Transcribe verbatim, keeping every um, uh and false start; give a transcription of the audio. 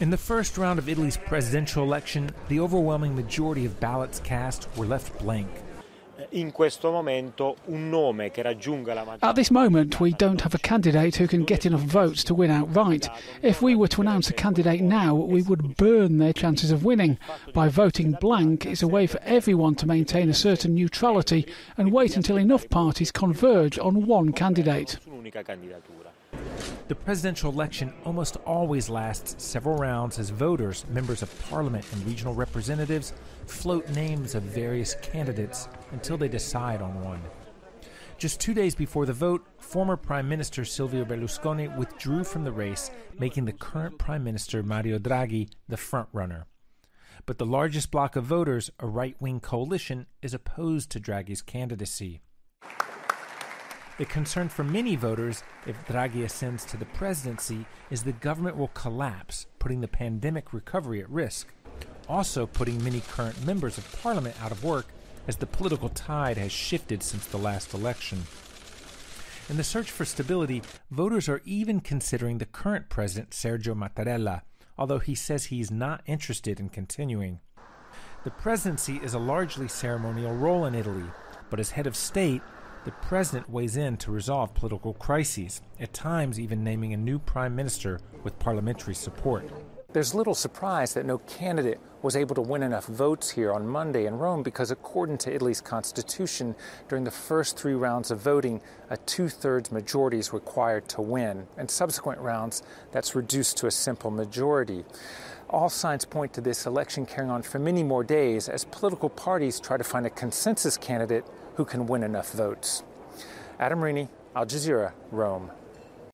In the first round of Italy's presidential election, the overwhelming majority of ballots cast were left blank. In questo momento un nome che raggiunga la At this moment, we don't have a candidate who can get enough votes to win outright. If we were to announce a candidate now, we would burn their chances of winning. By voting blank, it's a way for everyone to maintain a certain neutrality and wait until enough parties converge on one candidate. The presidential election almost always lasts several rounds as voters, members of parliament and regional representatives float names of various candidates until they decide on one. Just two days before the vote, former Prime Minister Silvio Berlusconi withdrew from the race, making the current Prime Minister Mario Draghi the front-runner. But the largest bloc of voters, a right-wing coalition, is opposed to Draghi's candidacy. The concern for many voters, if Draghi ascends to the presidency, is the government will collapse, putting the pandemic recovery at risk. Also putting many current members of parliament out of work as the political tide has shifted since the last election. In the search for stability, voters are even considering the current president, Sergio Mattarella, although he says he's not interested in continuing. The presidency is a largely ceremonial role in Italy, but as head of state, the president weighs in to resolve political crises, at times even naming a new prime minister with parliamentary support. There's little surprise that no candidate was able to win enough votes here on Monday in Rome because according to Italy's constitution, during the first three rounds of voting, a two-thirds majority is required to win. In subsequent rounds, that's reduced to a simple majority. All signs point to this election carrying on for many more days as political parties try to find a consensus candidate who can win enough votes. Adam Rini, Al Jazeera, Rome.